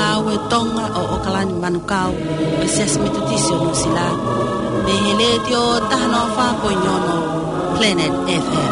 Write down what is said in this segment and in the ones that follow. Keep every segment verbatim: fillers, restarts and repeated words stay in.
kau e tonga o o kalani manu kau pe ses mitutisi o nusila me hele tio tahano fa poinyono Planet F M.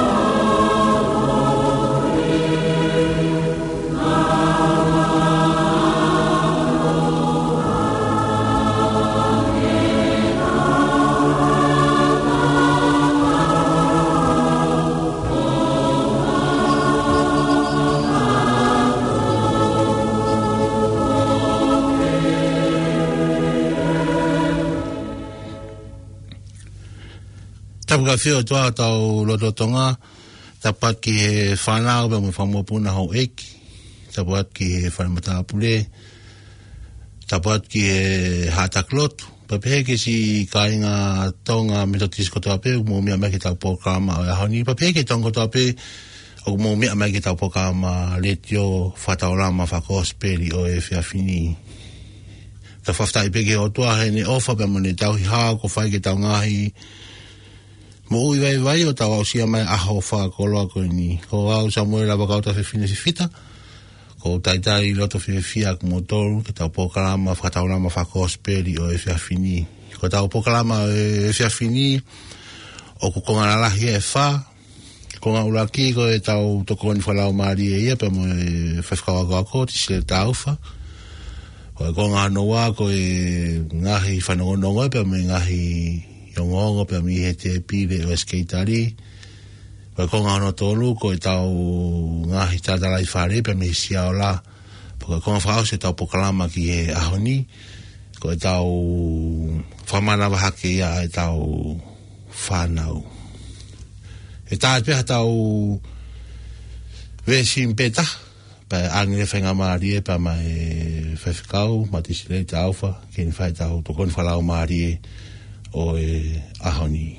Tapuka whio toa tau loto tonga, tapat ki he whanau pa mui whamopuna hau eki, tapat ki he whanamata pule, tapat ki he hatak lotu, pa pehe ke si kāinga tonga metotisi kotoa pe, mo mea mea ki tau pōkama o ahoni, pa pehe ke tonga kotoa pe, o mo mea mea ki tau pōkama letio whataorama whakosperi o e whiawhini. Ta whaftai peke o toa he ne ofa pa mone tau hi haa ko whai ke tau ngahi, mo ui vai vai o tau au sia mai aho wha koloa koe ni. Ko au Samuel la wakauta whiwhine si fita. Ko taitai loto whiwhia ku motoru ke tau pokalama whataurama whakosperi o e whiawhini. Ko tau pokalama e whiawhini o ku konga nalahi e wha. Konga uraki ko e tau toko ni whalau maari e ia pe mo e whawhikawa koa ko ti sile tau wha. Ko e konga anoa ko e ngahi whanongonongo pe mo e ngahi yongongo pe mi he te pire o skateari. Ko konga no tolu ko e tau ngahi tātara i whare pe mi sia o la. Ko konga whao se tau pokalama ki he ahoni. Ko e tau whamana wahake ia e tau whanau. E tāt peha tau vesim peta. Pa angre whenga maari e pa mai whewhikau, matisile te auwha. Keni whai tau tokoni whalau maari e o e ahoni.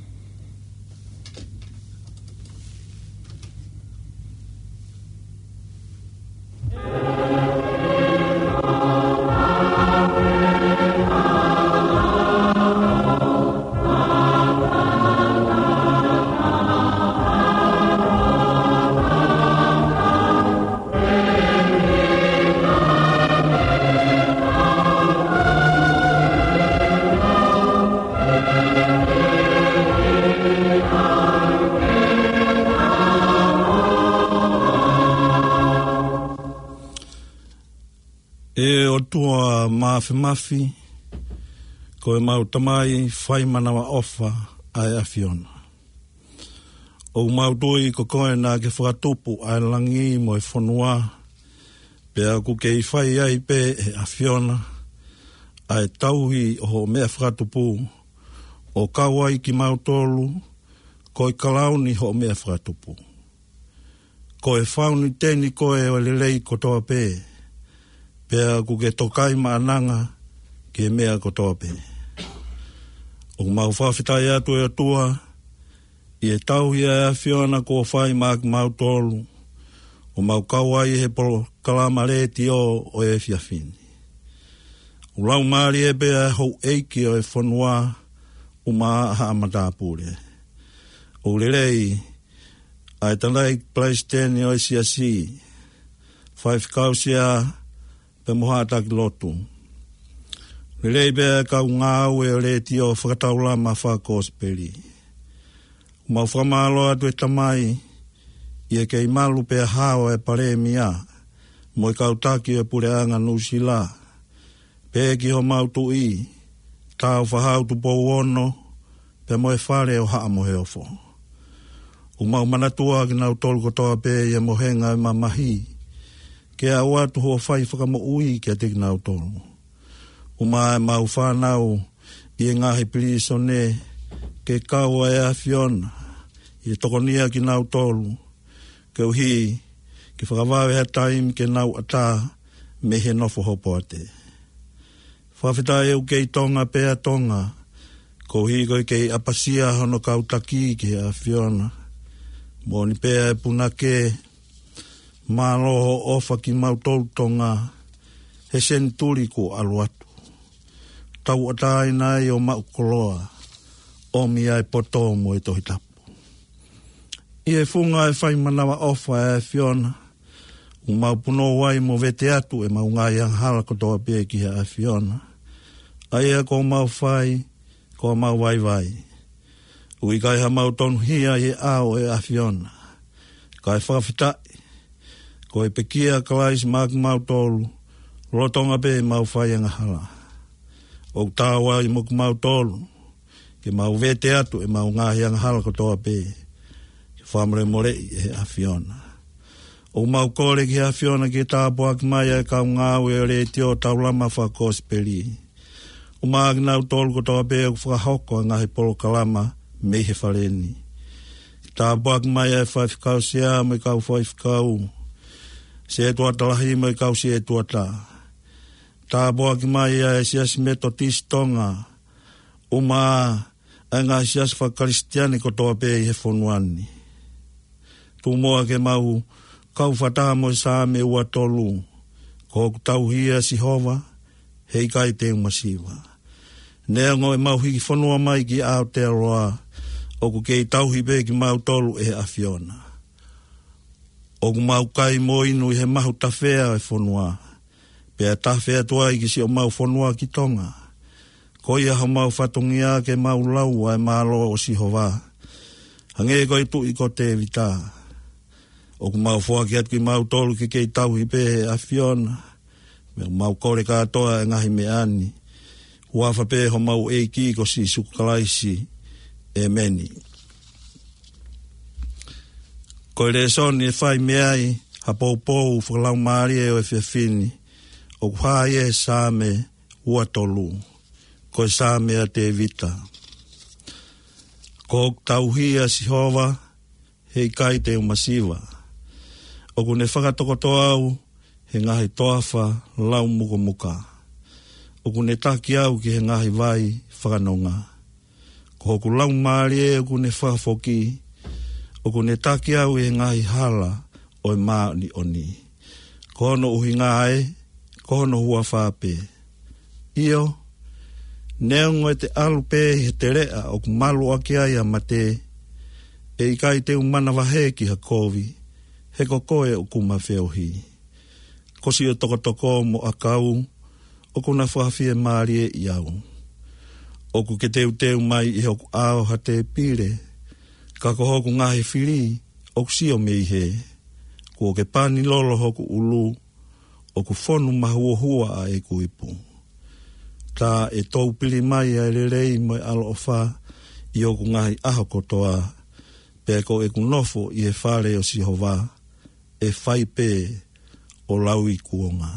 E o tua mafi mafi, ko e mau tamai whai manawa ofa ai a Fiona. O mau tui ko koe nā ke whakatupu ai langi mo e whanua, pea ku ke i whai ai pe e a Fiona, ai tauhi o mea whakatupu, o kawai ki mau tolu, ko i kalauni ho mea whakatupu. Ko e whauni teni koe o lelei ko toa pe, pea ku ke tokai maananga ke mea kotoa pe. O mau whawhitai atu e atua, i e tauhi a Fiona ko whai maak mau tolu, o mau kawai he polo kalama reti o o e whiawhini. O lau maari e pea hou eiki o e whanua o maa haa matapure. O lirei, ai tanai pleisteni o e siasi, whai whikausia pe moha taki lotu. Lirei bea kau ngāu e o reti o whakataula ma whakosperi. Mau whamalo atu e tamai, i e kei malu pe hao e pare mia, mo i kau taki e pureanga nusila, pe ki ho mau tu i, tau whahau tu pou ono, pe mo e whare o haa mo heofo. O mau manatua ki nau tolu kotoa pe i e mohenga e mamahi, ke a watu ho whai whakamo ui ki a teki nau tolu. O mai mau whanau i e ngahi pirisone ke kau e a Fiona i e tokonia ki nau tolu ke uhi ki whakawawe ha taim ke nau ata me he nofo hopo ate. Whawhita e u kei tonga pe a tonga ko uhi koi kei apasia hono kau taki ki a Fiona. Mo ni pe e punake māloho ofa ki mau tolu tonga he senturi ko aluatu. Tau atai nai o mau koloa, o mi ai poto mo e tohi tapu. I e funga e whai manawa ofa e Fiona, O mau puno wai mo vete atu e mau ngai ang hala kotoa pia ki ha Awhiona. Aia ko mau whai, ko mau vai vai. Ui kai ha mau tonu hia e ao e Awhiona. Kai whawhitai. Ko e pekia kalais mak mau tolu. Rotonga pe mau whai anga hala. O tāwa i moku mau tolu. Ke mau vete atu e mau ngahi anga hala kotoa pe. Ke whamre morei e Awhiona. O mau kore ki Awhiona ki tāpua ki mai e kau ngāu e re tio taulama whakos peri. O maag nau tolu kotoa pe e whakahoko ngahi polo kalama me he whareni. Tāpua ki mai e whaifikau sea me kau whaifikau. Se e tuatalahi me kau se e tuata. Tāpua ki mai e siasi meto tistonga. O maa e ngā siasi whakaristiani kotoa pe i he whonuani. Tu moa ke mau kau whataha mo sa me ua tolu. Ko tauhia si hova, hei kai te umasiwa. Nea ngoi mau hiki whanua mai ki Aotearoa, o ku kei tauhi pe ki mau tolu e Awhiona. O ku mau kai mo inu i he mahu tawhea e whanua. Pea tawhea tua i ki si o mau whanua ki tonga. Ko ia ha mau whatongia ke mau lau ai malo o si hova. Hange koi tu i ko te vita. O ku mau fua ki atu ki mau tolu ki kei tauhi pe e Awhiona. Me mau kore katoa e ngahi me ani. Huafa pe ho mau e ki ko si sukalaisi e meni. Ko re soni e whai meai ha pou pou whakalau maari e o e whiawhini. O ku hae e sāme ua tolu. Ko e sāme a te vita. Ko tauhia si hova hei kai te umasiwa. O ku ne whakatoko au he ngahi toafa lau muka muka. O ku ne taki au ki he ngahi vai whakanonga. Ko hoku lau maari e o ku ne whakafoki. O ku ne taki au he ngahi hala o e maani oni. Ko hono uhi ngae, ko hono hua whape. Io, neongo e te alu pe he te rea o ku malu aki ai a mate. E ikai te umana wahe ki ha kovi. He kokoe o kuma whiohi. Kosi o tokotoko mo akau, o kuna whawhi e maari e iau. O ku ke teu teu mai i hoku ao ha te pire, ka ko hoku ngahi whiri, o ku sio me he. Ko ke pani lolo hoku ulu, o ku whonu mahua hua a e kuipu. Tā e tau pili mai a rerei mo e alo o wha, i o ku ngahi aho kotoa, pe ko e ku nofo i e whare o si hova, e whai pe o lau i kuonga.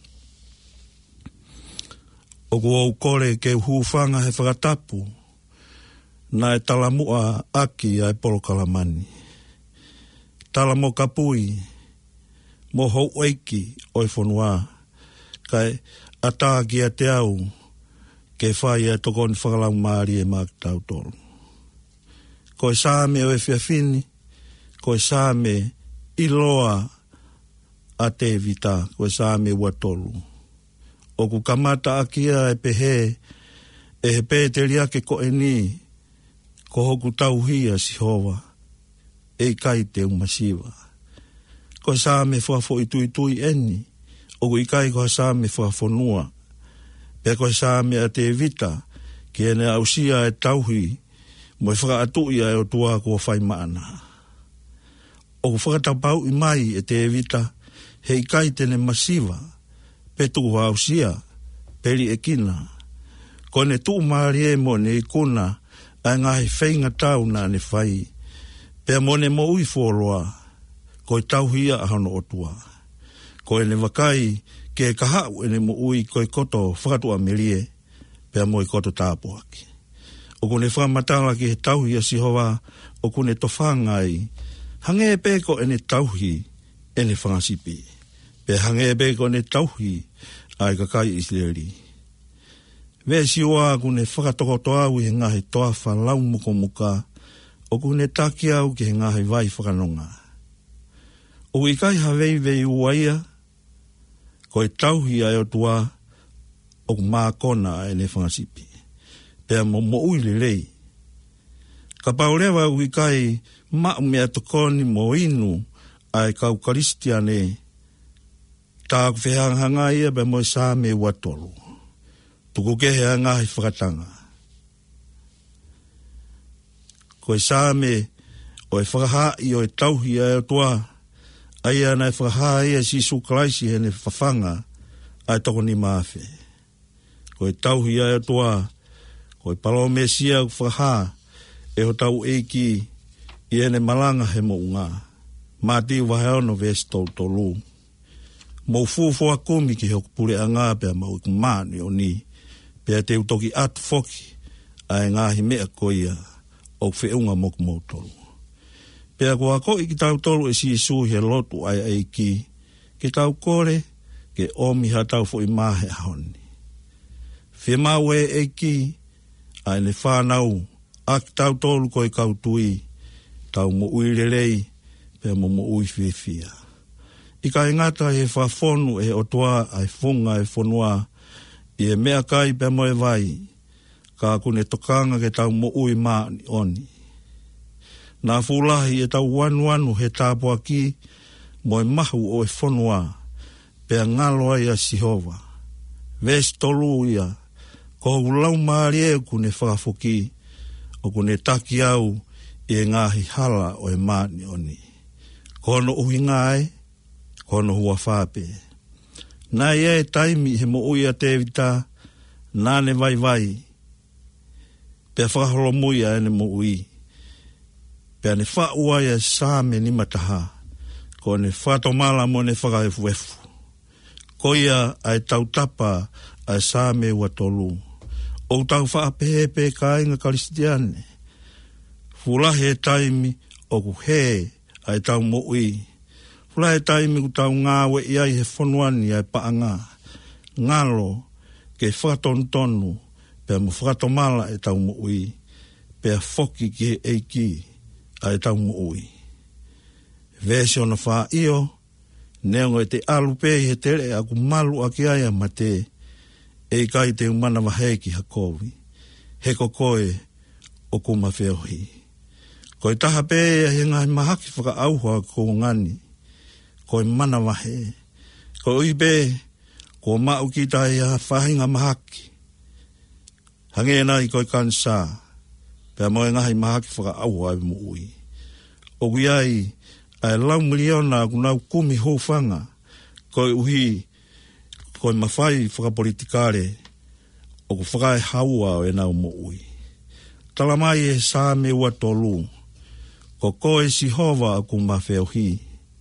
O ku au kore ke huwhanga he whakatapu, na e talamua aki a e polo kalamani. Talamo kapui, mo hou eiki o e whanua, kai ataki a te au, ke whai a tokoni whakalau maari e mak tau tolu. Ko e sāme o e whiawhini, ko e sāme iloa a te vita, ko e sāme ua tolu. O ku kamata akia e pehe, e he pēteria ke ko e ni, ko hoku tauhia si hova, e kai te umasiwa. Ko e sāme whafo i tui tui eni, o ku ikai ko e sāme whafo nua, pe ko e sāme a te vita, ki ene ausia e tauhi, mo e whakaatuia e o tua kua whai maana. O ku whakatapau i mai e te evita, hei kai tene masiva, pe tuku hausia, peri e kina. Ko ne tu maari e mo ne ikuna, a ngahi whainga tau na ne whai, pe mo ne mo ui wholoa, ko e tauhia a hano o tua. Ko e ne wakai, ke e kahau e ne mo ui ko e koto whakatua merie, pe mo e koto tāpuaki. O kune whamatala ki he tauhia si hoa, o kune tofāngai, hange e peko e ne tauhi e ne whangasipi. Pe hange e peko e ne tauhi ai kakai Israeli. Ve si oa kune whakatoko au i he ngahi toa whalau muko muka, o kune taki au ki he ngahi vai whakanonga. O i kai hawei vei uaia, ko e tauhi ai o tua, o ku mākona e ne whangasipi. Pea mo mo ui le rei. Ka paurewa ui kai mau mea tokoni mo inu ai kau karistiane Tā whihanganga ia pe mo sa me watolu. Tuku ke hea ngahi whakatanga. Ko e sa me o e whakaha i o e tauhi a e toa. Ai ana e whakaha ia si su kalaisi hene whawhanga ai toko ni mawhe. Ko e tauhi a e toa. Ko e palo me sia whakaha e ho tau eiki i ene malanga he mo unga. Mati wahe ono ves tau tolu. Mo fufu a komi ki hoku pule a ngā pia mau i kumani o ni. Pia te utoki atu foki a e ngāhi mea koia o whiunga moku mau tolu. Pia ko a ko i ki tau tolu e si isu he lotu ai ai ki. Ki tau kore ke omi ha tau fo i mahe ahoni. Whia mau e e ki a ene whanau a ki tau tolu ko i kautui. Tau mo uirelei pia mo mo ui whiwhia. I ka ingata e whafonu e otoa ai funga e whanua i e mea kai pe moe vai ka kune tokanga ke tau mo ui maani oni. Nā fulahi e tau wanu wanu he tāpua ki moe mahu o e whanua pe ngaloa ia Sihova. Ves tolu ia ko ulau maari e kune whakafoki o kune taki au i e ngahi hala o e maani oni. Kono uhi ngai kono hua whape. Nā ia e taimi he mo uia te vita, nāne vai vai. Pea whakaholo muia ene mo ui. Pea ne whaua ia sāme ni mataha. Ko ne whatomala mo ne whakaefu efu. Ko ia ai tau tapa ai sāme ua tolu. O tau whaapehepe ka inga karistiane. Fulahe taimi o ku he ai tau mo ui. Fulahe taimi ku tau ngāwe iai he whanuani ai paanga. Ngalo ke whakatontonu pia mu whakatomala e tau mo ui. Pia foki ki he eiki ai tau mo ui. Vese ona wha io, neongo e te alupe he tere aku malu a ki aia ma te e kai te umana waheki hakovi. He kokoe o kuma whiohi. Ko i taha pē he ngai mahaki whaka auhua ko ngani. Ko i mana wahe. Ko i pē ko mau ki tai a whahinga mahaki. Hange nai ko i kansa. Pea moe ngahi mahaki whaka auhua i mo ui. O kui ai ai lau miliona kunau kumi hōwhanga. Ko i uhi ko i mawhai whakapolitikare. O ku whakai haua o e nau mo ui. Talamai e sāme ua tolu. Ko koe Sihova aku mawheuhi.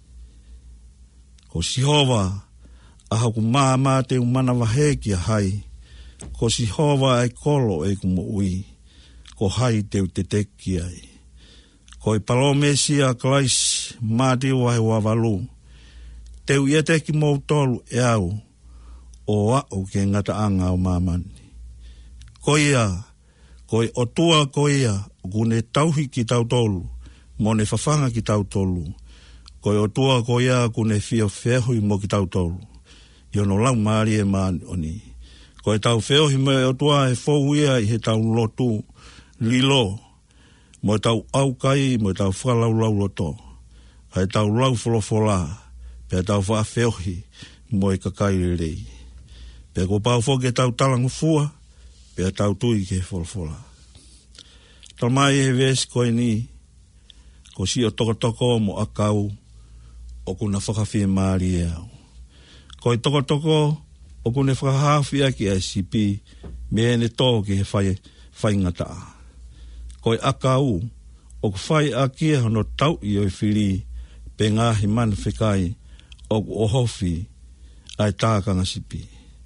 Ko Sihova aha ku māma te umana wahe ki a hai. Ko Sihova ai kolo e ku mo ui. Ko hai te u te teki ai. Ko i palomesi a klais māti wahe wavalu. Te u ia teki mou tolu e au. O au ke ngata anga o mamani. Ko ia, ko i otua ko ia, kune tauhi ki tau tolu. Mo ne whawhanga ki tau tolu. Ko i otua ko ia kune whio whehui mo ki tau tolu. I ono lau maari e maani oni. Ko i tau whehui mo i otua e whou ia i he tau lotu lilo. Mo i tau aukai mo i tau whalau lau loto. Hai tau lau wholofola. Pea tau wha whehui mo i kakai rei. Pea ko pau whoke tau talangu fua. Pea tau tui ke wholofola. Talmai e ves koe ni. Ko si o toko toko mo akau o kuna whakawhia maari e au. Ko i toko toko o kuna whakahawhia ki A C P me ene tō ki he whai, whai ngata. Ko i akau o ku whai a kia hono tau i oi whiri pe ngāhi mana whikai o ku ohofi ai tākanga sipi.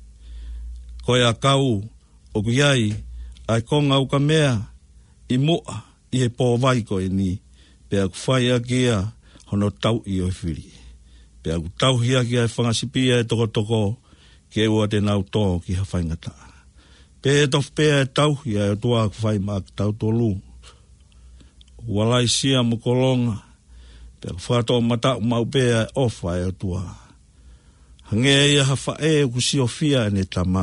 Ko i akau o ku iai ai konga uka mea i mua i he pō vai ko e ni. Pea ku whai a kia hono tau i oi whiri. Pea ku tau hia kia e whangasipia e toko toko ke ua te nau tō ki ha whaingata. Pea e tof pea e tau hia e tua ku whai maa ki tau tolu. Walai sia mo kolonga. Pea ku whato mata umau pea e ofa e tua. Hange ia ha whae ku si ofia e ne tama.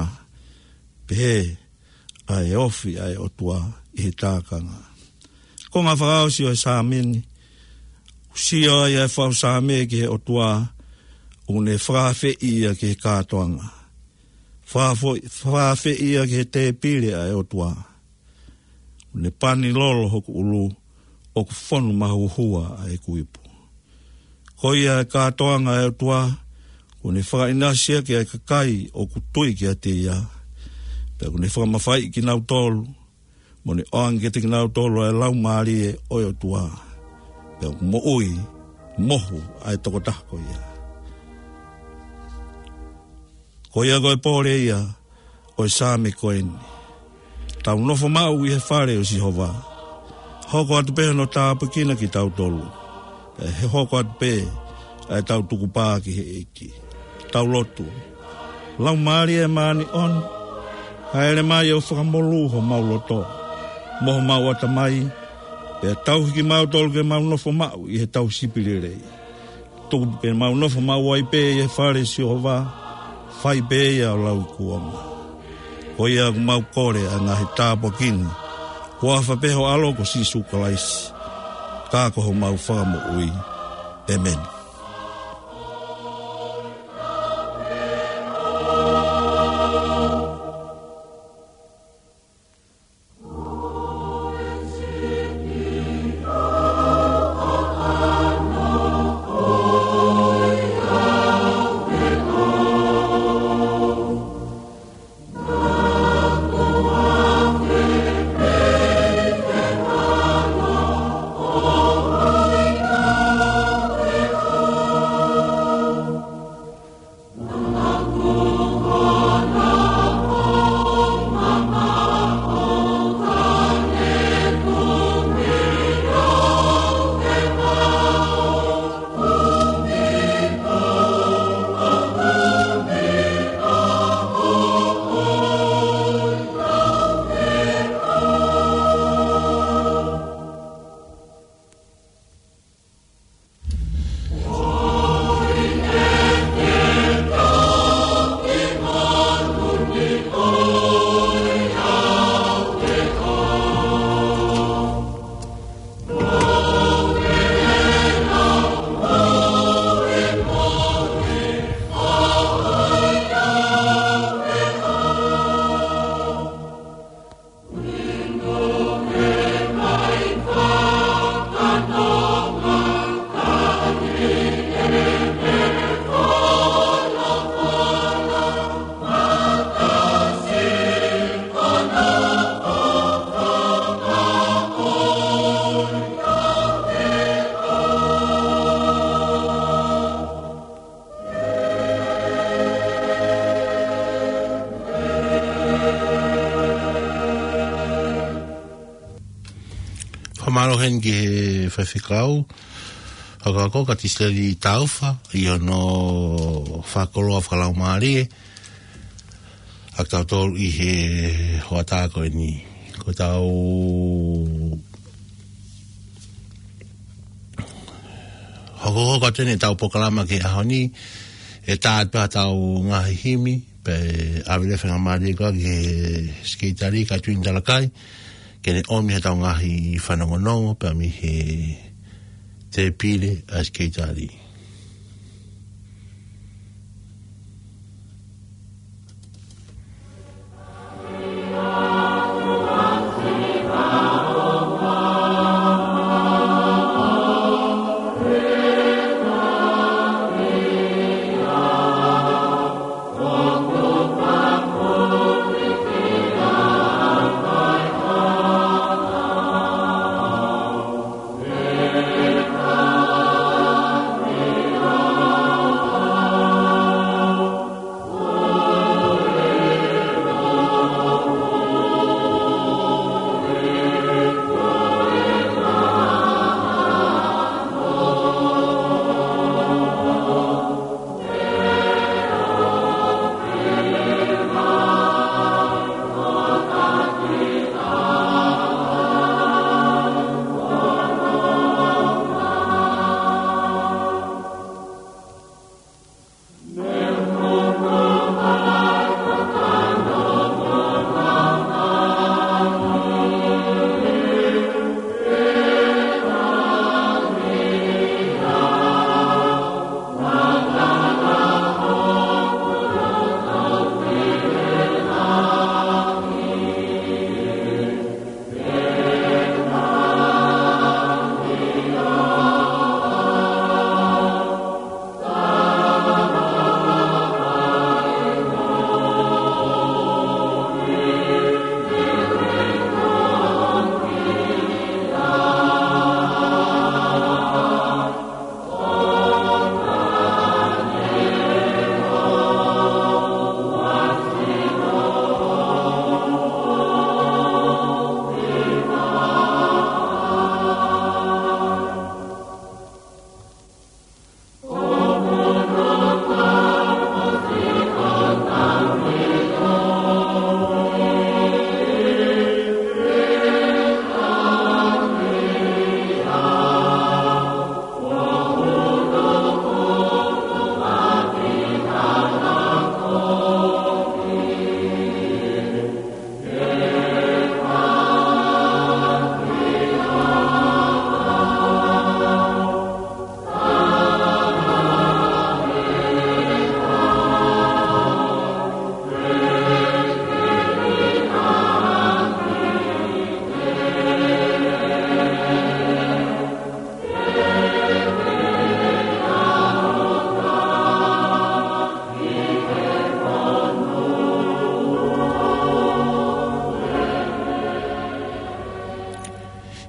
Pea ai ofi ai o tua i he tākanga. Ko ngā whakao si o e sāmeni, si o e whao sāme ki he o tua, o ne whawhe ia ke kātoanga. Whawhe ia ke te pire a o tua. O ne pani lolo hoku ulu o ku whonu mahu hua a e kuipu. Ko ia kātoanga e o tua, o ne whakainasia ke a kakai o ku tui ki a te ia. Pea ko ne whakamawhai ki nau tolu, mo ne oang ke te ki nau tolu e lau maari e o o tua. Pea ko mo ui, mohu ai toko tako ia. Ko ia koe pōre ia, o e sāme koe ni. Tau nofo mau i he whare o si hova. Hoko atu pēha no tāpakina ki tau tolu. E he hoko atu pē, ai tau tuku pā ki he eki. Tau lotu. Lau maari e maani on, haere mai o whakamolu ho mau loto. Moho mau ata mai, e tau hiki mau tolu ke mau nofo mau i he tau sipirerei. Tuku ke mau nofo mau ai pē i he whare si hova. Whai pē ia o lau kuonga. Ko ia ku mau kore a ngā he tāpo kini. Kua whapeho alo ko si sukalaisi. Kā koho mau whakamo ui. Amen. Marohen ki he whawhikau, haka ko ka tisleri tauwha, i ono whakoloa whakalau maari e, ak tau tolu i he hoa tāko e ni. Ko tau hoko hoko tene tau pokalama ke ahoni, e tāat pā tau ngahi himi, pe awile whenga maari e koa ki he skeitari ka tuin talakai, kene omi he tau ngahi whanongonongo, pa mi he te pile a skeitari. Yeah.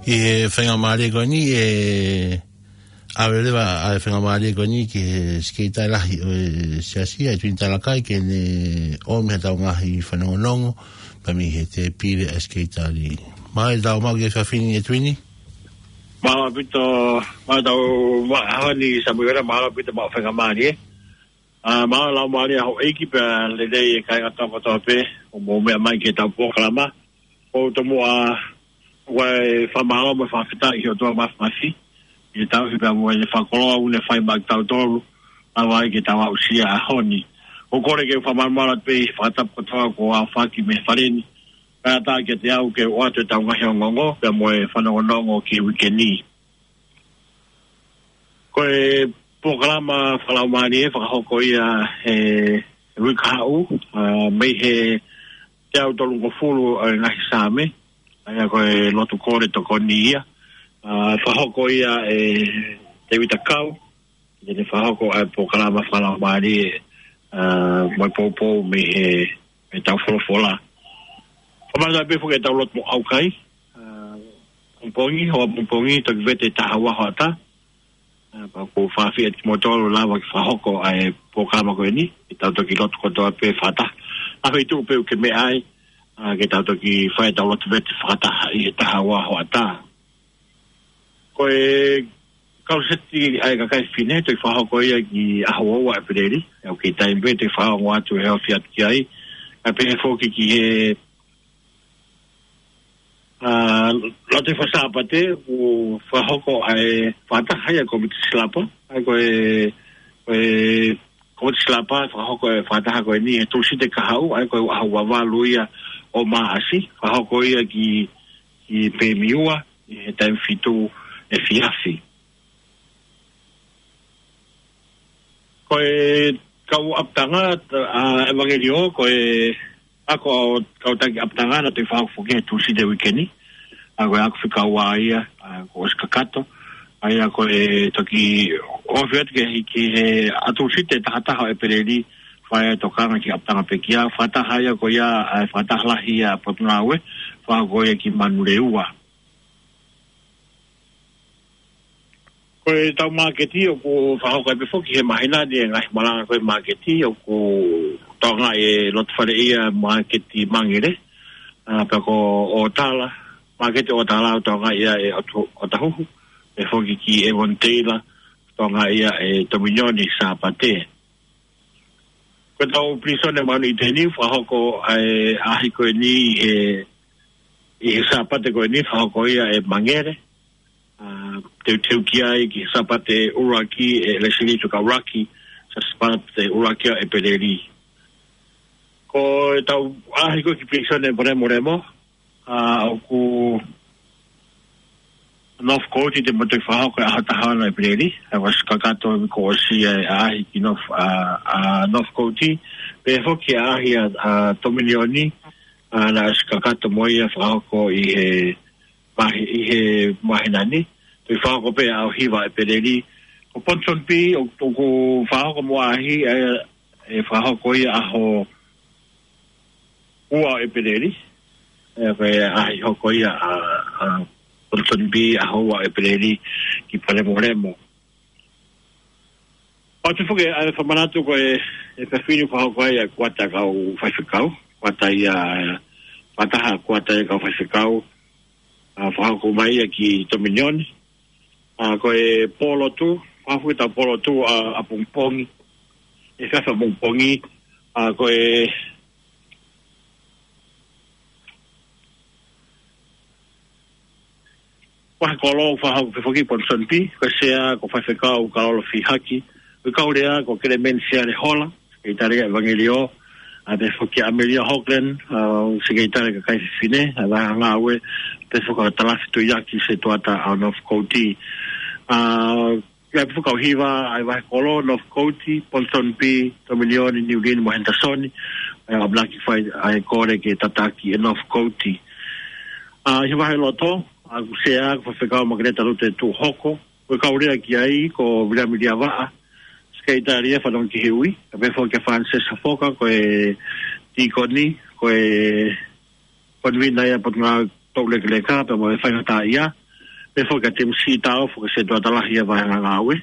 e whenga maare ko ni e awe lewa a whenga maare ko ni ke skeitai lahi o e siasi ai tuin talakai ke ne o me tau ngahi whanongonongo pa mi he te pire a skeitari mai tau mau ke whawhini e tuini Mala pito mai tau hawani samuera mala pito mau whenga maare Uh, maa lau maari aho eiki pe lelei e kai ngata katoa pe o mo mea mai ke tau pōkalama o tomu a wai whamaro mo whawhita i o toa mawhmafi i tau hi pe mo e whakoloa une whai mag tau toru a wai ke tau au sia a honi o kore ke whamarmara pe i whatap katoa ko a whaki me whareni kai ata ke te au ke o atu tau ngahi o ngongo pe mo e whanongonongo ki wikeni koe Pōkalama whalau maari e whakahoko ia e wikahau mei he te au tolungo fulu o ngahi sāme aia koe lotu kore toko ni ia whakahoko ia e te witakau e te whakahoko ai pōkalama whalau maari e mai pōpō mei he me tau wholofola whamata befu ke tau lotu mo aukai mpongi hoa mpongi toki vete tahawa hoata pa ko fafi et motor lava fa hoko ai pōkalama ko ni ta to ki lot ko to pe fata a fe tu pe ke me ai ke ta to ki fa ta lot vet fata i ta hawa hota ko e ka seti ai ka kai fine to fa hoko ia ki a hawa wa pe ri o ki ta imbe te fa wa tu he fiat ki ai a pe fo ki ki he Uh, lote whasapate o whahoko ai whataha ko miti slapa ai ko e ko miti slapa whahoko e whataha ko e ni e tulsi te kahau ai ko e ahua waluia o maasi whahoko ia ki ki pe miua e taim fitu e fiafi ko e kau aptanga a evangelio ko e ako kau taki aptanga na te whao fuke tulsi de wikeni ako e ako whikau a ia ko oskakato ai ako e toki ofiat ke ki he atulsi te tahataha e pereri whae tokanga ki aptanga pekia whataha ia ko ia whatahlahi a potunawe whako ia ki manureua ko e tau maketi o ko whahoko e pefoki he mahina ni e ngahi malanga ko e maketi o ko tonga e lot whare ia maketi mangere uh, pako o tala maketi o tala o tonga ia e o tahuhu e foki ki e wonteila tonga ia e tominyoni sa pate ko tau prisone manu i teni whahoko e ahi koe ni e i sa pate koe ni whahoko ia e mangere uh, teu teu ki ai ki sa pate uraki e lesini tuka uraki sa pate uraki e pereri ko tau ahi ko ki prisone moremo remo a uh, ku North Coast te moto whahau ko a tahana e preri a was kakato ko si ahi ki North a North Coast pe hoki ahi a tomilioni a na kakato moia whahau ko i he mahi i he mahinani te whahau ko pe a hiva e preri ko ponson pi o ko whahau ko mo ahi e whahau ko i aho ua e pereri e pe ahi hoko ia a Polton B a hoa e pereri ki Palermo Remo o te fuke a whamanatu ko e e pewhini whahoko ia kuata kau whaiwhikau kuata ia pataha kuata ia kau whaiwhikau a whahoko mai ia ki Tominioni a ko e polo tu whafuki tau polo tu a pungpongi e whawha pungpongi a ko e Wha kolo fa ha foki pon sanpi ko sea ko fa feka o kalo fi haki ko kaurea ko Clemencia de Hola secretaria evangelio a de foki Amelia Hockland o secretaria ka kai fine ala ngawe te foka tala fitu yaki se toata out of County a ya foka hiva ai va kolo of County pon sanpi to milioni New Guinea mo hentasoni a black fight ai kore ke tataki of County a hiva loto a sea ko fekao magreta rute tu hoko ko kaurea ki ai ko vila milia va skaitaria fa don ki hui be fo ke Francis foka ko e tikoni ko e kon vina ya potna toble le ka pe mo fa ta ia e fo ka te msi tau fo ka se tua talahi a vai ngā we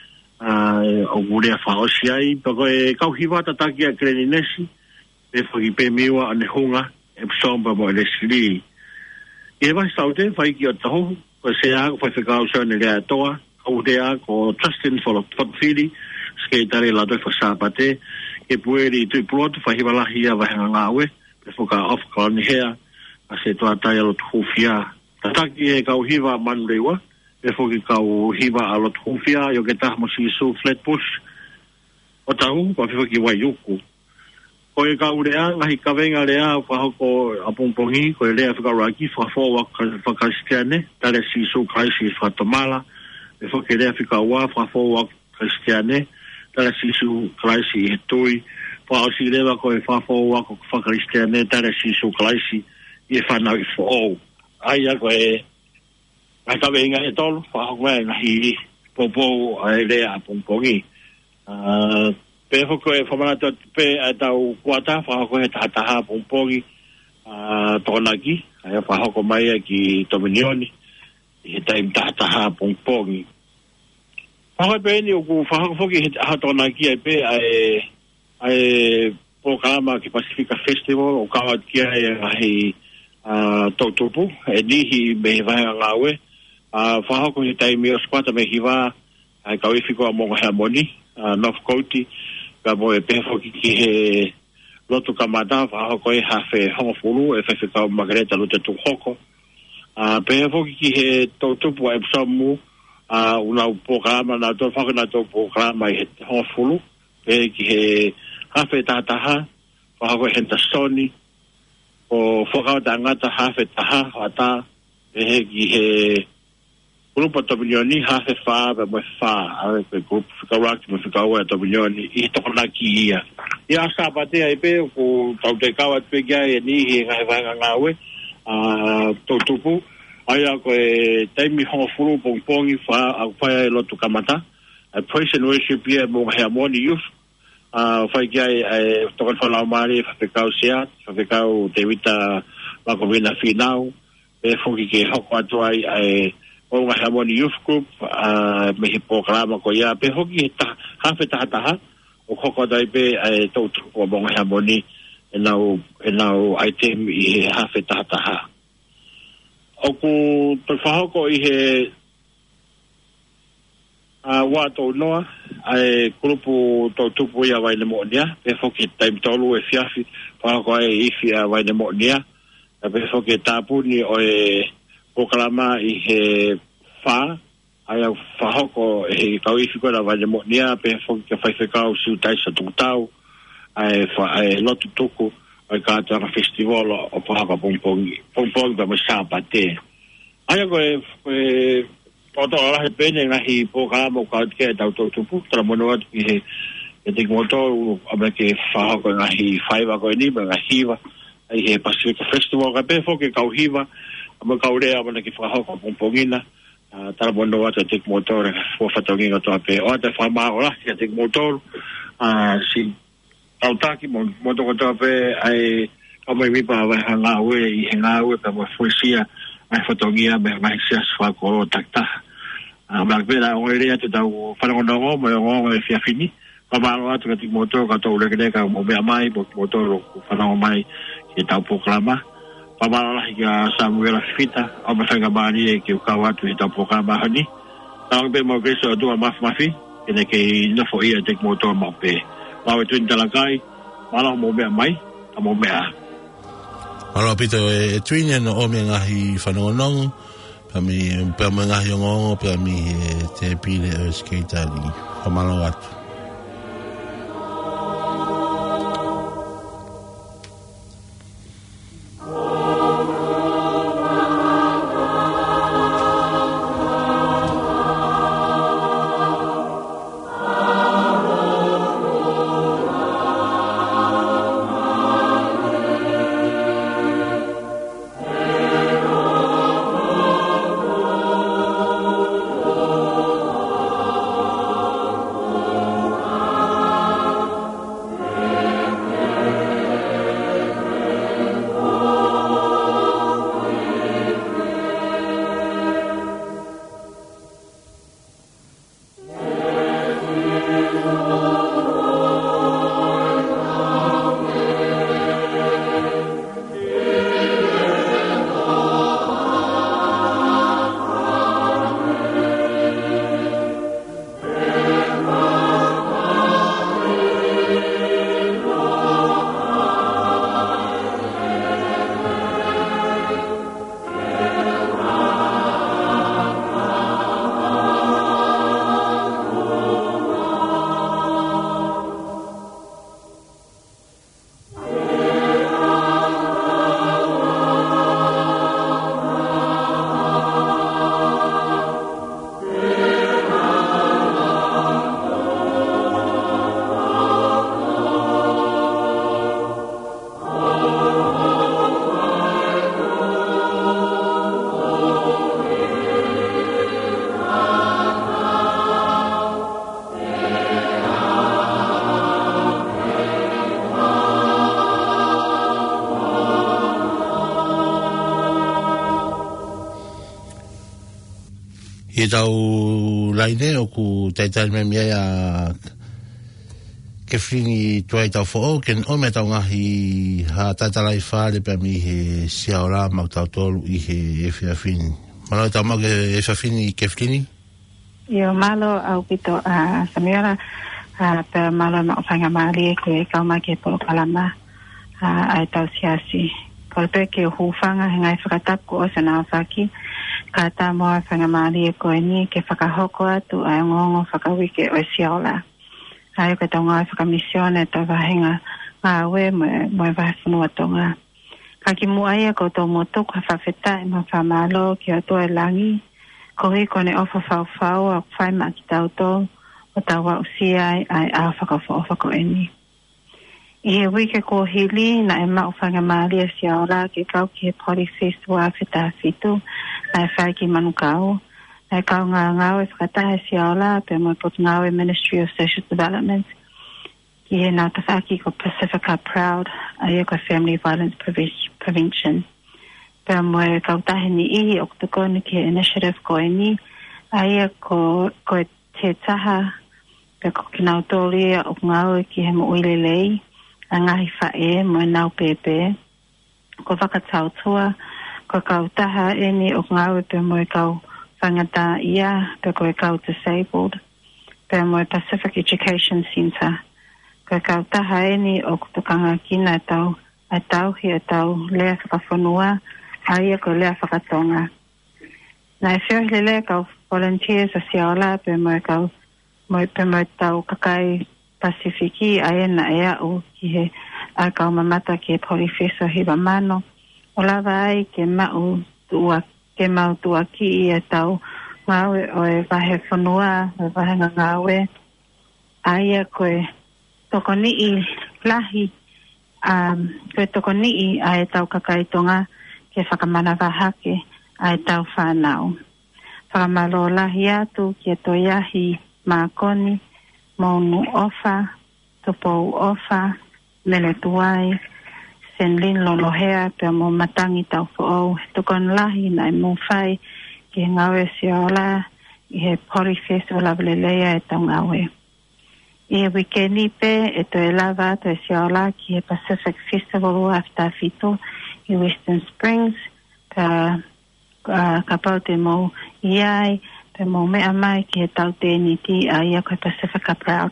o gure a whao si ai pa ko e kauhiwa tataki a kreni nesi e fo ki pe miwa ane hunga e psomba mo e le siri e vai saute fai ki o taho ko se a ko fai whikau sa ne rea toa au rea ko Justin Fotfili skei tare la doi whasapate e pueri tui pulotu fai hiwalahi a vai ngā we e fo ka off koloni hea a se tua tai alo tuhufia tataki e kauhiwa manu rewa e foki kau hiwa alo tuhufia yo ke taha mo sisu Flatbush o tau pa whiwaki wai yuku ko e kau rea ngahi kawenga rea whahoko apongpongi ko e rea whikaraki whafowa whakaristiane tale sisu kaisi whatamala e foki rea whikaua whafowa kristiane tale sisu kaisi he tui whaosi rewa ko e whafowa whakaristiane tale sisu kaisi i whanau i whaou ai a ko e ai ka venga e tolu fa ko e ngahi popo ai le a pompongi uh, pe ho ko e famana to pe atau kuata fa ko e tata ha pompongi uh, tonaki ai fa ko mai ki Dominioni e tai tata ha pompongi fa ko pe ni ku fa ko ki ha tonaki ai pe ai ai programa ki Pacifica Festival o ka ki ai a totupu e nihi me vai ngawe a fa ko ni tai mi squata me hiva ai ka ifiko mo harmoni a North Coast ka mo e pefo ki ki he lotu kamata fa ko e hafe hofulu e fe ka magreta lo te tu hoko a pefo ki he totupu e samu a una programa na to fa na to programa e hofulu e ki he hafe tataha fa ko henta soni o whakao ta ngata hawhe taha hata e he ki he grupo Dominioni hawhe wha me mo wha awe pe grupo whikaraki me whikau e Dominioni i tokona ki ia i a sapate ai pe ko tau te kawa te kia e ni he ngai wanga ngawe a tautupu ai a ko e taimi hongo furu pongpongi wha a whaia e lotu kamata a praise and worship ia mo hea moni youth a fai kia e tokon whanau maari whapekau sea whapekau te wita wako wina whinau e whuki ke hoko atu ai e o ngā Harmony Youth Group a me he pōkarama ko ia pe hoki he ta hawhe taha taha o hoko atu ai pe e tautu o mo ngā Harmony e nau e nau item i he hawhe taha taha o ku te whahoko i he a uh, wa to noa ai grupo to tupu ia vai le monia e foki time tolu e fiafi pa ko e ifi a vai le monia e pe foki tapu ni o e proclama i he fa ai a fa hoko e ka ifi ko la vai le monia pe foki ka fai ka o su tai sa tutau ai fa ai lotu tuku ai ka ta festival o pa ka pompongi pompongi ba ma sa pate ai ko e Poto ala he pene ngahi programa o ka ke tau tau tupu tra mono atu ki he e te moto abe ke whaha ko ngahi whaiva ko ni ngahi wa ai he Pacific Festival ka pe fo ke kau hiva ama kau rea ama ki whaha ko pompongina tra mono atu te moto re fo fatongi ko pe o te whama ola ki te moto si tau taki moto ko pe ai ama mi pa wa hanga we i hanga we pa mo fuisia ai fotongia me mai sia swa ko takta a black bela o area te tau fala no go mo go e fia fini pa malo atu ka ti moto ka to le ke ka mo be mai bo moto ko fala mai ke tau programa pa malo la ka Samuel Fita o me fanga bani e ke ka watu e tau programa hani tau be mo ke so do maf mafi ene ke no fo ia te moto mo pe pa we tu intalakai malo mo be mai a mo be a Alo pito e tuine no o me ngahi whanonong pa mi pa me ngahi ngongo pa mi te pile e skateari whamalo atu I tau laine o ku taitai me mea a ke whini tuai tau fo o ken o me tau ngahi ha taitalai whare pe mi he siaora mau tau tolu i he e whia whini. Malo tau mau ke e whia whini ke whini? Io malo au pito a Samuela a pe malo ma whanga maari ko e kauma ke polo kalama a ai tau siasi. Kolpe ke hufanga ngai whakatap ko o sana whaki ka ta moa whanga maari ko e ni ke whakahoko atu ai ngongo whakawike o siaola. Ai ko tau ngai whakamisione ta wahenga ngā we mo e wahawhanua tonga. Ka ki muaia ko tau motoku hawhawheta e ma whamalo ki atua e langi ko hi kone ofa whau whau a whai ma ki tau tau o tau wa usia ai a whakawha ofa ko eni. I he wike ko hili na e mau whanga maalia si aora ke kau ki he pori festua whita fitu na e whai ki manukau. Na e kau ngā ngau e whakatahe si aora pe mo pot ngau e Ministry of Social Development ki he nau tawhaki ko Pacifica Proud a e ko Family Violence Prevention. Pea mo e kautahe ni ihi o kutokone ki initiative ko e ni a ia ko, ko e te taha pe ko ki nau tōli o ngau e ki he mo uile lei a ngahi whae mo e nau pepe ko whakatau tua ko kautaha e ni o ngau e pe mo e kau whangata ia pe ko e kau disabled pe mo e Pacific Education Centre ko kautaha e ni o kutokanga kina e tau a tau hi e tau lea whakawhanua aia ko lea whakatonga. Na e whio hele lea kau volunteers a siaola pe mo e kau mo e pe mo e tau kakai Pasifiki aia na ea o ki he a kau mamata ki e Polifeso hiwa mano o lava ai ke mau tua ke mau tua ki i e tau ngau e o e wahe whanua o e wahe ngāwe aia ko e toko ni i lahi um, ko e toko ni i a e tau kakai tonga ke whakamana wahake a e tau whanau. Whakamalo lahi atu ki e toiahi mākoni, monu ofa, topou ofa, mele tuai, senlin lolohea pe mo matangi tau fo'ou. Tukon lahi na e mawhai ki he ngawe siola i he pori festival avalelea e tau ngawe. I he wikeni pe e to e lava to e siola ki he Pacific Festival o afta fitu i Western Springs, ka, uh, ka pau te mo iai, pe mo mea mai ki he tau tēniti a ia koe Pacifica Proud.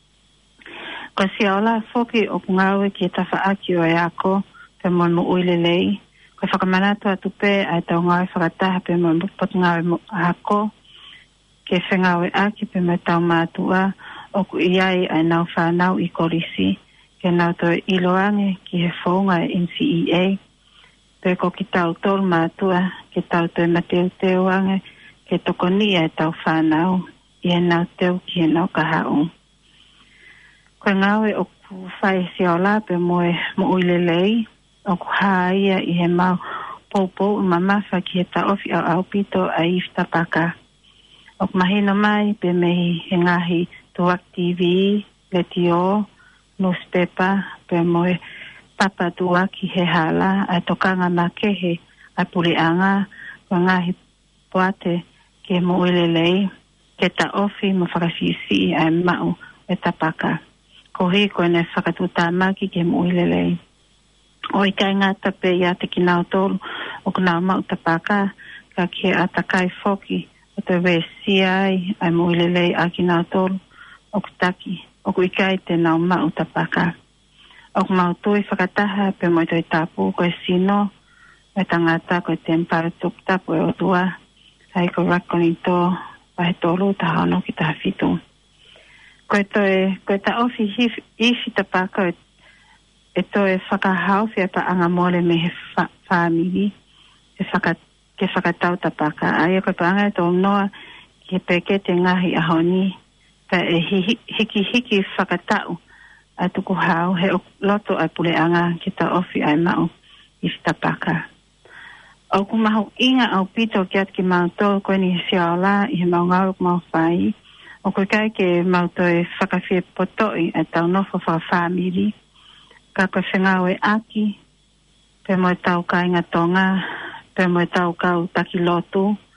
Ko si aola foki o kungawe ki he tawhaaki o e ako, pe mo mo uile lei. Ko whakamanatu atu pe a tau ngawe whakataha pe mo pot ngawe ako, ke whengawe aki pe mo tau mātua, o ku iai a nau whanau i korisi, ke nau to iloange ki he whaunga e N C E A, pe ko ki tau tolu mātua, ke tau to e mateu teo ange, ke toko ni e tau whanau, i e nau teo ki e nau kahau. Koe ngawe o ku whai si o la pe moe mo uile lei, o ku haia i he mau poupou mamawha ki he ta ofi au au pito a ifta paka. O ku mahino mai pe mehi he ngahi tuak T V, letio, newspaper, pe moe papa tua ki he hala a tokanga makehe a puleanga wa ngahi poate ke mo lei ke ta ofi mo whakasisi a mau e tapaka. Ko hi ko ne whakatuta maki ke mo lei. O i kai ngata pe ia te ki nau tolu o kuna mau tapaka ka ke atakai foki o te we si ai a mo lei a ki nau tolu o kutaki o ku i kai te nau mau tapaka. O mau tui whakataha pe mo i tapu ko e sino e tangata ko e tempara tuktapu e o tua ai ko rakoni to pahe tolu ta hano ki ta fitu. Ko e to e, ko e ta ofi ifi ta paka e, e to e whakahau fia pa anga mole me he whaamiri e whaka, ke whakatau ta paka. Ai ko e pa anga e to noa ki he peke te ngahi ahoni pa e hiki hiki whakatau a tuku hau he loto ai pule anga ki ta ofi ai mau i tapaka. O ku mahu inga au pito ki at ki mau tō koe ni siaola i he mau ngau mau whai. O koe kai ke mau tō e whakawhia potoi e tau nofo whawhamiri. Ka koe whengau e aki, pe mo e tau ka inga tonga, pe mo e tau kau taki lotu,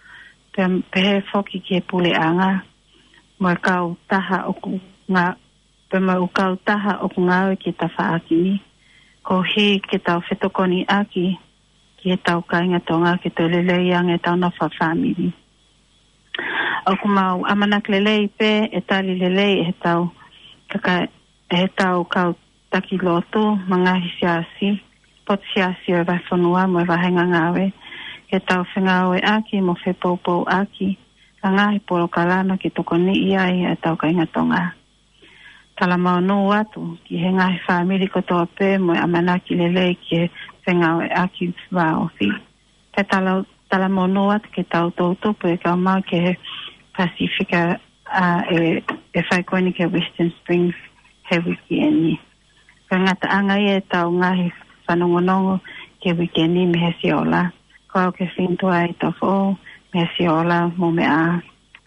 pe pe foki ke pule anga mo kau taha o ku nga pe mo kau taha o ku nga ki ta faaki ko he ke ta fetokoni aki ki ta ka nga tonga ke to lele yang e ta na fa family o ku mau amana lele pe e ta lele e ta kaka e ta o kau takiloto mga hisiasi pot siasi e va fonua mo va hanga ngawe ke tau whengawe aki mo whepopo aki a ngahi polo kalana ki toko ni iai e tau ka inga tonga. Tala maunu atu ki he ngahi whamiri ko toa pē mo amanaki lele ki whengawe aki wā ofi. Te tala, tala maunu atu ki tau tautupu e kau mau ke he Pasifika uh, e, e whaikoini ke Western Springs he wiki e ni. Ka ngata anga e tau ngahi whanongonongo ke wiki e ni me he si ola. Ko ke fintua i tofo, me si ola mo me a.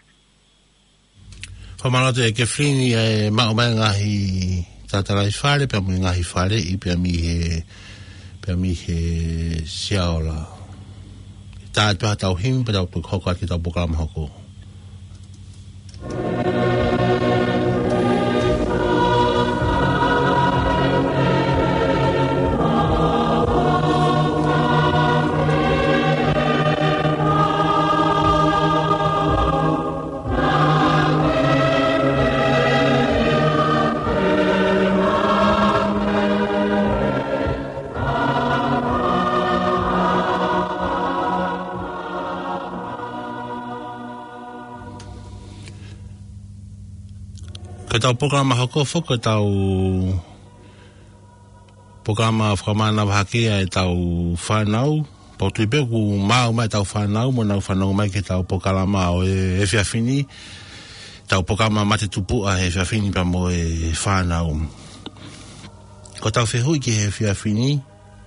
Whamanote e ke frini e mao mai ngahi tātarai whare, pia mui ngahi whare i pia mi he, pia mi he sia ola. Tā e tuha tau himi, pa tau tuk hoko ati tau pokalama hoko. Ka tau programa hoko whaka tau programa whakamana whakia e tau whanau po tui peku mau mai tau whanau mo nau whanau mai ke tau programa o e whiawhini tau programa mate tupua e whiawhini pa mo e whanau ko tau whehui ki he whiawhini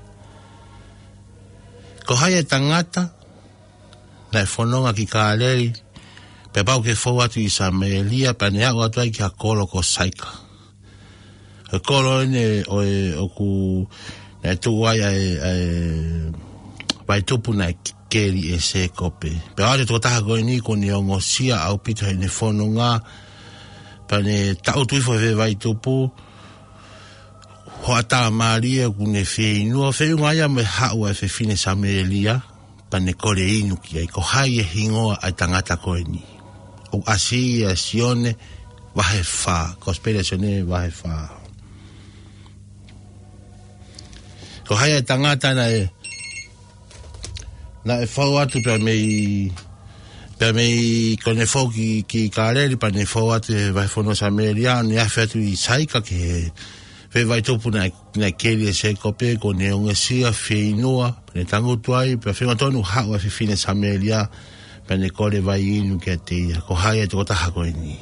ko hai e tangata lai whanonga ki kāleri pe pau ke fo atu i sa melia pa ne au atu ai ki a kolo ko saika. E kolo ene o e o ku ne tu ai ai ai vai tupu na keri e se kope. Pe ate to taha ko ni ko ni ongo sia au pita ne fono nga pa ne tau tu fo ve vai tupu ho ata maria ku ne fe no fe nga ya me ha o fe fine sa melia pa ne kore inu ki ai ko hai e hingo ai tangata ko ni. O asi e sione vahe fa, conspirazione vahe fa. Ko hai e tangata na e na e fau atu pe mei pe mei kone fau ki, ki kareri pa ne fau atu e vahe fono sa meria ni a fetu i saika ke ve vai topu na, na keri e se kope ko ne unge sia fe inua ne tangu tuai pe fe matonu hao e fe fine sa meria pene kore vai inu ke te ia. Ko hai e te kota hako e ni.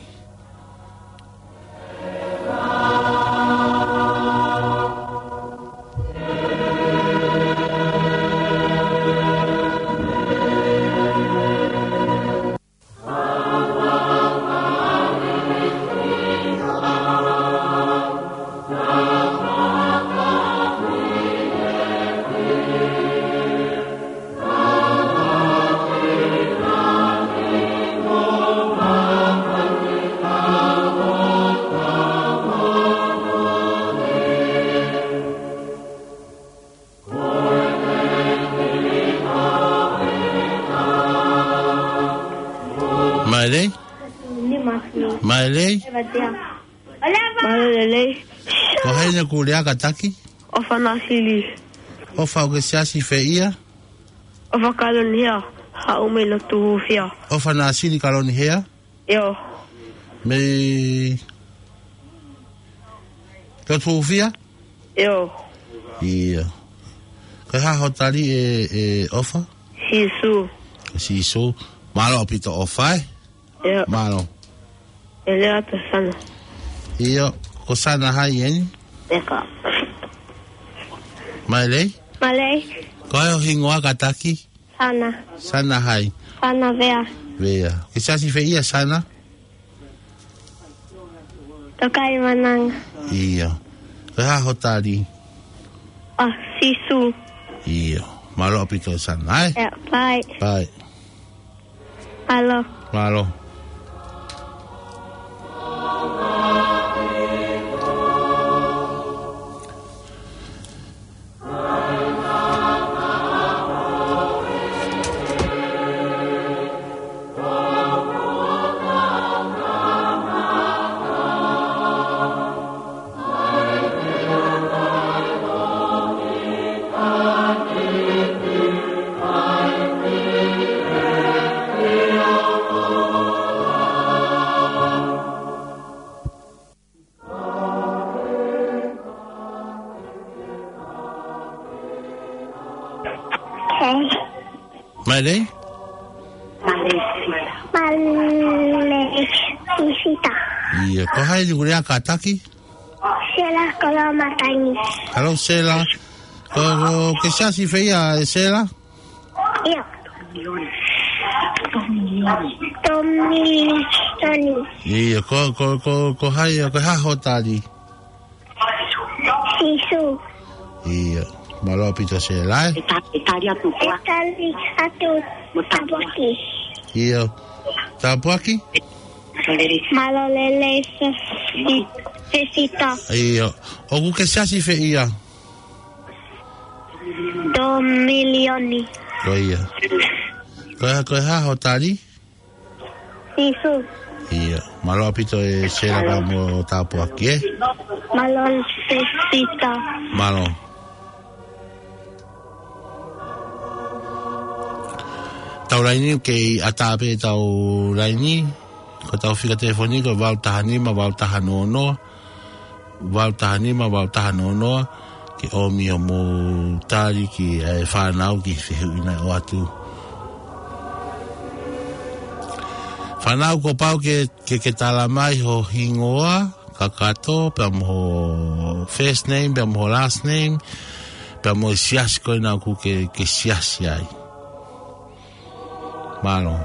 Maelei? Maelei? Maelei. Ko haina ku leaka taki? O whanasili. O whau ke siasi fe ia? O whakaloni hea. Ha ume no tuhu whia. O whanasili kaloni hea? Eo. Me... Ka tuhu whia? Eo. Ia. Ka haho tali e, e ofa? Sisu. Sisu. Malo pito ofa e? Eo. Malo. E lea te sana. Ia. Ko sana hai eni? Eka. Maelei? Malei. Ko hai o hingoa ka taki? Sana. Sana hai? Sana vea. Vea. Ke siasi fe ia sana? Tokai mananga. Ia. Ka haho tali? Ah, sisu. Ia. Malo pito sana. Ai? Eo. Bye. Bye. Malo. Malo. Malay? Malaysia. Iya, ko hai di guria kataki? Sela kalau matanya. Hello, Sela. Ko ke sia si feia, Sela? Iya. Tommy Tony. Iya, ko ko ko ko hai ko ha hotali. Sisu. Iya. Malo pito Sela. Italia tu. Italia atu. Tabuaki. Iya. Tabuaki? Malo lele sesita. Iya. O que sia si feia? Dos milioni. Ko iya. Ko ko ha hotali? Sisu. Iya. Malo pito e Sela ka mo Tabuaki, eh? Malo sesita. Malo. Tau laini ke atape tau laini ko tau fika telefoni ko wau tahani ma wau tahano no wau tahani ma wau tahano no ki o mi o mo tari ki e whanau ki whihuina o atu whanau ko pau ke ke ke tala mai ho hingoa kakato pe mo first name pe mo last name pe mo sias ko na ku ke ke sias ai malo.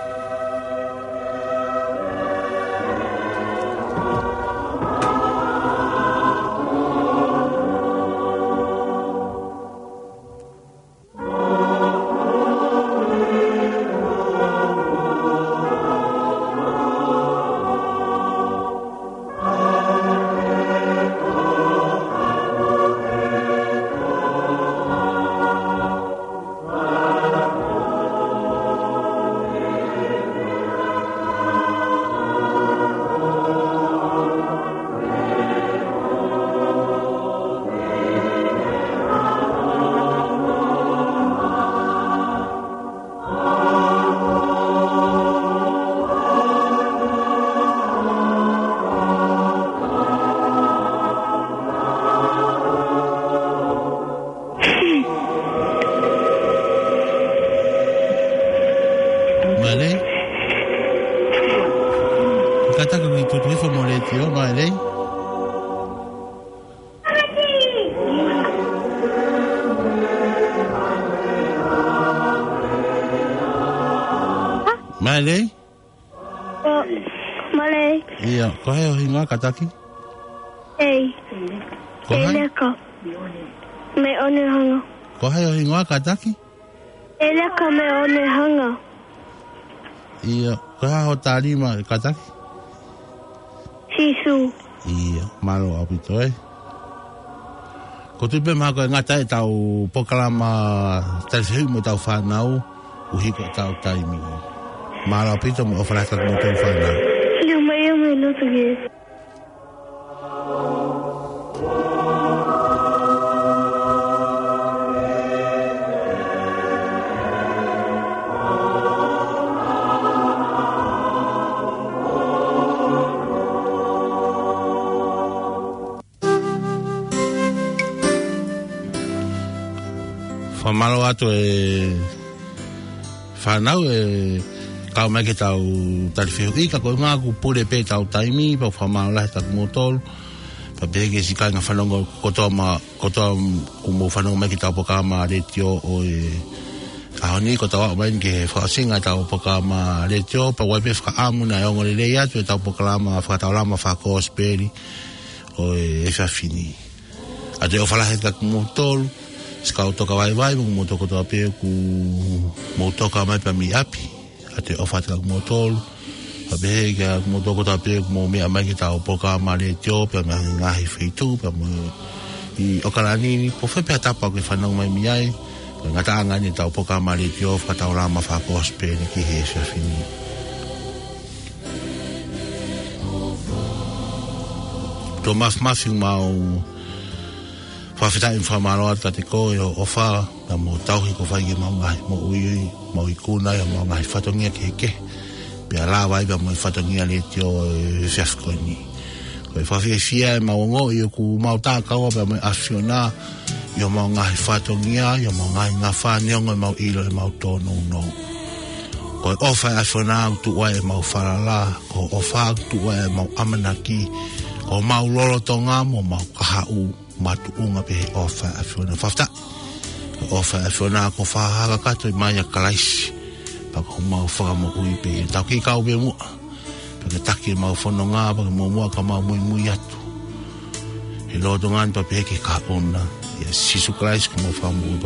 Malay? Oh, Malay. Iya, ko hai o hinga kataki? Ei. Ko hai? Eleko. Me one hanga. Ko hai o hinga kataki? Eleko me one hanga. Iya, ko hai o tarima kataki? Sisu. Iya, malo apito eh. Ko tu pe ma ko ngata e tau pokalama telefon mo tau whanau uhi ko tau taimi. Malo apito mo ofrata mo tau whanau. Yung may yung may lutugi. Malo atu e whanau e kau mai ke tau tariwhiu ika ko ngā ku pure pe tau taimi pa whamau lahe taku motolu pa peke si kai ngā whanongo kotoa ma kotoa ku mo whanongo mai ke tau poka ma retio o e ahoni ko tau au mai ke whaasinga tau poka ma retio pa waipe whaamu na eongo le lei atu e tau poka lama whakatau lama whako speri o e e whawhini atu e o whalahe taku motolu Ska toka vai vai mo toko to ape ku mo toka mai pa mi api ate ofa te mo tolu pa be ga mo to ko ta pe mo me ama ki ta o poka male tio pe ma nga hi fitu pe mo i o kala ni po fe pe ta pa ko fa no mai mi ai nga ta nga ni ta o poka male tio fa ta ora ma fa ko spe ni ki he se fini to mas mas mau fa fita informalo ta te ko o fa na mo tau hi ko fa i ma mai mo ui mo i kuna ya mo mai fa to ngia ke ke pe ala vai ba mo fa to ngia le tio se skoni ko fa fi sia ma ngo yo ku ma ta ka o ba mo afiona yo mo nga fa to ngia yo mo nga nga fa ni ngo mo i lo mo to no no ko o fa afiona tu wa mo fa la ko o fa tu wa mo amanaki o ma lolo tonga mo ma ka u matu unga pe ofa afiona fafta ofa afiona ko fa ha ka to mai kalais pa ko ma fa mo ui pe ta ki ka be mo pe ta ki ma fo no nga pa mo mo ka ma mo mo yatu e lo dongan pa pe ki ka ona ya sisu kalais ko mo fa mo